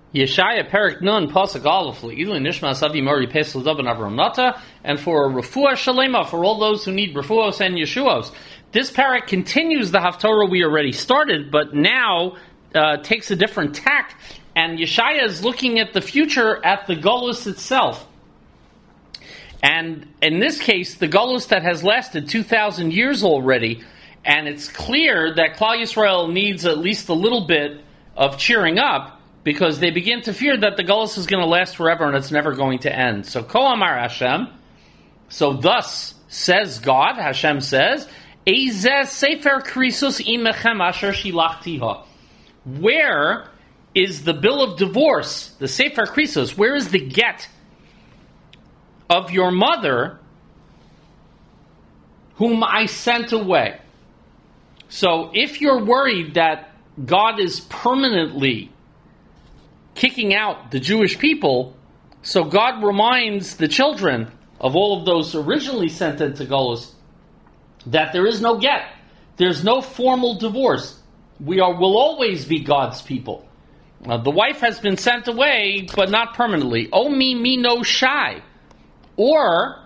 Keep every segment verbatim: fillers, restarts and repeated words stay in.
Yeshaya Perik Nun Pasuk Aleph Le'ilu Nishma Savi Mori Pesel Davan Avram Nata, and for a Refuah Shalema, for all those who need Refuahos and Yeshuos. This parak continues the Haftorah we already started, but now uh, takes a different tack, and Yeshaya is looking at the future, at the Golus itself. And in this case, the Golus that has lasted two thousand years already, and it's clear that Klal Yisrael needs at least a little bit of cheering up, because they begin to fear that the Golus is going to last forever and it's never going to end. So, Ko Amar Hashem, so thus says God, Hashem says, Eizeh Sefer Krisus imechem asher shilachtiha. Where is the bill of divorce, the Sefer Krisus, where is the get of your mother whom I sent away? So, if you're worried that God is permanently kicking out the Jewish people, so God reminds the children of all of those originally sent into Golus that there is no get. There's no formal divorce. We are will always be God's people. Uh, the wife has been sent away, but not permanently. O mi mi no shai. Or,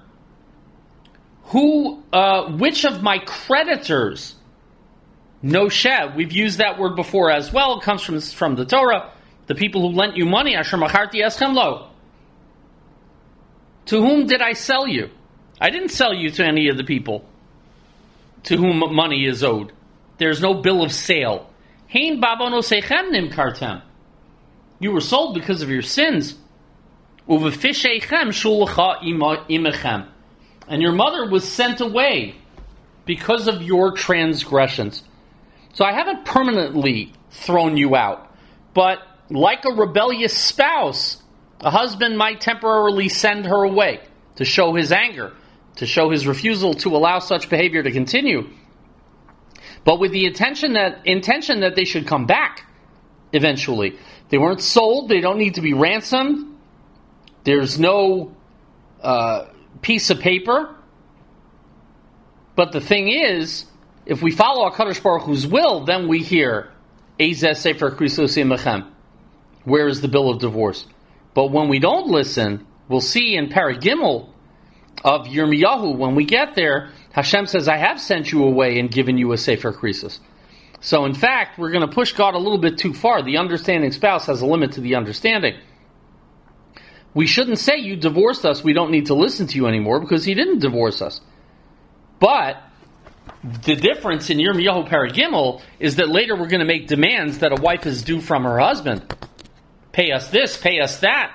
who, uh, which of my creditors, no shed. We've used that word before as well. It comes from, from the Torah. The people who lent you money, Asher macharti eschem lo. To whom did I sell you? I didn't sell you to any of the people to whom money is owed. There's no bill of sale. Hein babonosechem nimkartem. You were sold because of your sins. Uvefisheichem shulacha imechem. And your mother was sent away because of your transgressions. So I haven't permanently thrown you out, but like a rebellious spouse, a husband might temporarily send her away to show his anger, to show his refusal to allow such behavior to continue, but with the intention that intention that they should come back eventually. They weren't sold. They don't need to be ransomed. There's no uh, piece of paper. But the thing is, if we follow HaKadosh Baruch Hu's will, then we hear Eizeh Sefer Krisus imechem. Where is the bill of divorce? But when we don't listen, we'll see in Parag Gimel of Yirmiyahu, when we get there, Hashem says, I have sent you away and given you a Sefer Krisus. So in fact, we're going to push God a little bit too far. The understanding spouse has a limit to the understanding. We shouldn't say, you divorced us, we don't need to listen to you anymore, because he didn't divorce us. But the difference in Yirmiyahu Parag Gimel is that later we're going to make demands that a wife is due from her husband. Pay us this, pay us that.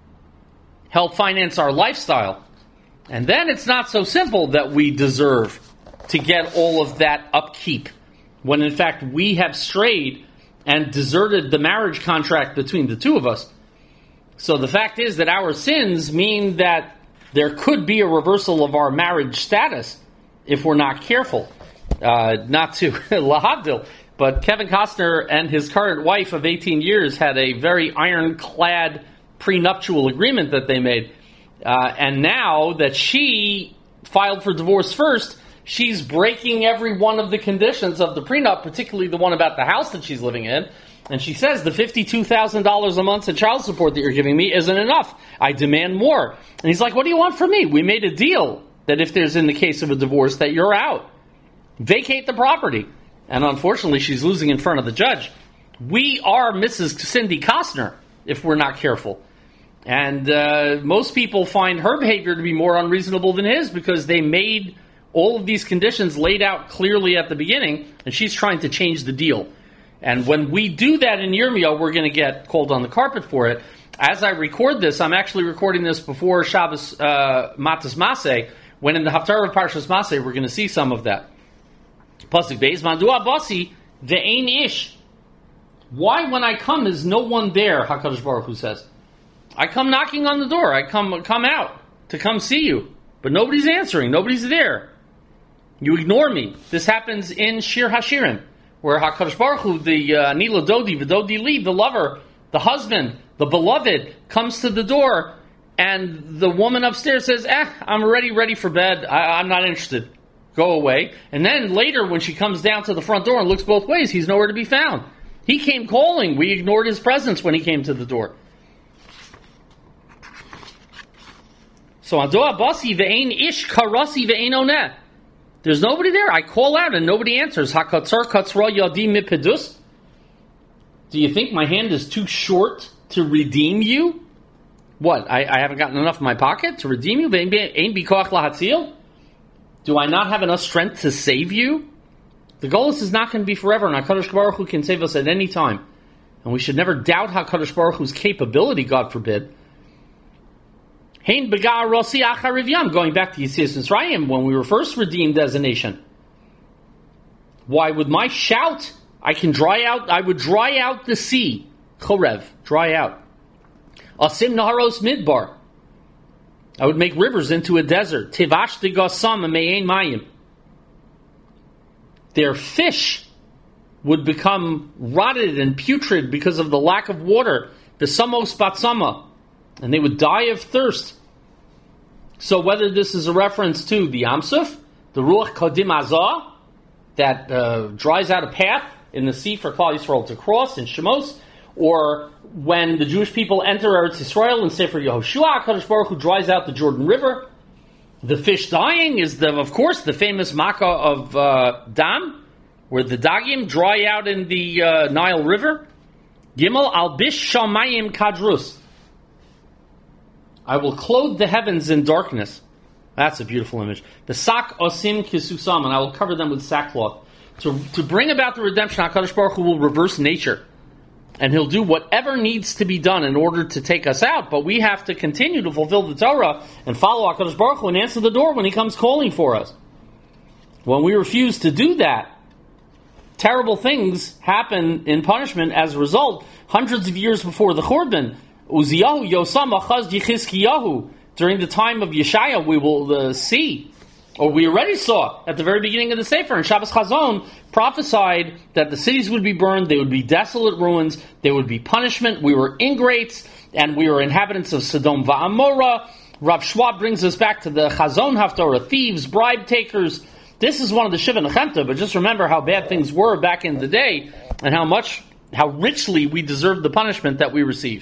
Help finance our lifestyle. And then it's not so simple that we deserve to get all of that upkeep, when in fact we have strayed and deserted the marriage contract between the two of us. So the fact is that our sins mean that there could be a reversal of our marriage status if we're not careful. Uh, not to lahavdil, but Kevin Costner and his current wife of eighteen years had a very ironclad prenuptial agreement that they made. Uh, and now that she filed for divorce first, she's breaking every one of the conditions of the prenup, particularly the one about the house that she's living in. And she says, the fifty-two thousand dollars a month in child support that you're giving me isn't enough. I demand more. And he's like, what do you want from me? We made a deal that if there's in the case of a divorce that you're out. Vacate the property. And unfortunately, she's losing in front of the judge. We are Missus Cindy Costner if we're not careful. And uh, most people find her behavior to be more unreasonable than his, because they made all of these conditions laid out clearly at the beginning, and she's trying to change the deal. And when we do that in Yirmiyahu, we're going to get called on the carpet for it. As I record this, I'm actually recording this before Shabbos uh, Matas Maseh, when in the Haftarah of Parshas Maseh, we're going to see some of that. Pasuk Beis, Mandua Basi, Ve'ein Ish. Why, when I come, is no one there, HaKadosh Baruch Hu says. I come knocking on the door. I come come out to come see you. But nobody's answering. Nobody's there. You ignore me. This happens in Shir Hashirim, where HaKadosh Baruch Hu, the uh, Nila Dodi, V'Dodi Li, the lover, the husband, the beloved, comes to the door, and the woman upstairs says, eh, I'm already ready for bed. I, I'm not interested. Go away. And then later, when she comes down to the front door and looks both ways, he's nowhere to be found. He came calling. We ignored his presence when he came to the door. So Ado Abasi ve'ein ish karasi ve'ein oneh. There's nobody there. I call out and nobody answers. Hakatzar katzra yadi mipedus. Do you think my hand is too short to redeem you? What? I, I haven't gotten enough in my pocket to redeem you? Ve'ein bikoach lahatzil. Do I not have enough strength to save you? The Golus is not going to be forever, and HaKadosh Baruch Hu can save us at any time. And we should never doubt HaKadosh Baruch Hu's capability, God forbid. Hein bega rosi acharivyam, going back to Yetzias Mitzrayim, when we were first redeemed as a nation. Why, with my shout, I can dry out, I would dry out the sea. Chorev, dry out. Asim naharos midbar. I would make rivers into a desert. Tivash digasam me'ein mayim. Their fish would become rotted and putrid because of the lack of water. Besamos batsama. And they would die of thirst. So whether this is a reference to the Yamsuf, the Ruach Kodim Azah, that uh, dries out a path in the sea for Klal Yisrael to cross in Shemos, or when the Jewish people enter Eretz Yisrael and Sefer Yehoshua, HaKadosh Baruch Hu dries out the Jordan River. The fish dying is, the, of course, the famous Makkah of uh, Dam, where the Dagim dry out in the uh, Nile River. Gimel Albish Shamayim Kadrus. I will clothe the heavens in darkness. That's a beautiful image. The sak osim kisusam, and I will cover them with sackcloth. To, to bring about the redemption, HaKadosh Baruch Hu will reverse nature. And He'll do whatever needs to be done in order to take us out. But we have to continue to fulfill the Torah and follow HaKadosh Baruch Hu and answer the door when He comes calling for us. When we refuse to do that, terrible things happen in punishment as a result. Hundreds of years before the Churban, Uziyahu Yosam Achaz Yechizkiyahu, during the time of Yeshaya, we will uh, see, or we already saw at the very beginning of the Sefer, and Shabbos Chazon prophesied that the cities would be burned, they would be desolate ruins, there would be punishment, we were ingrates, and we were inhabitants of Sodom Va'amora. Rav Schwab brings us back to the Chazon Haftorah, thieves, bribe takers. This is one of the Shiva Nechemta, but just remember how bad things were back in the day, and how much, how richly we deserved the punishment that we received.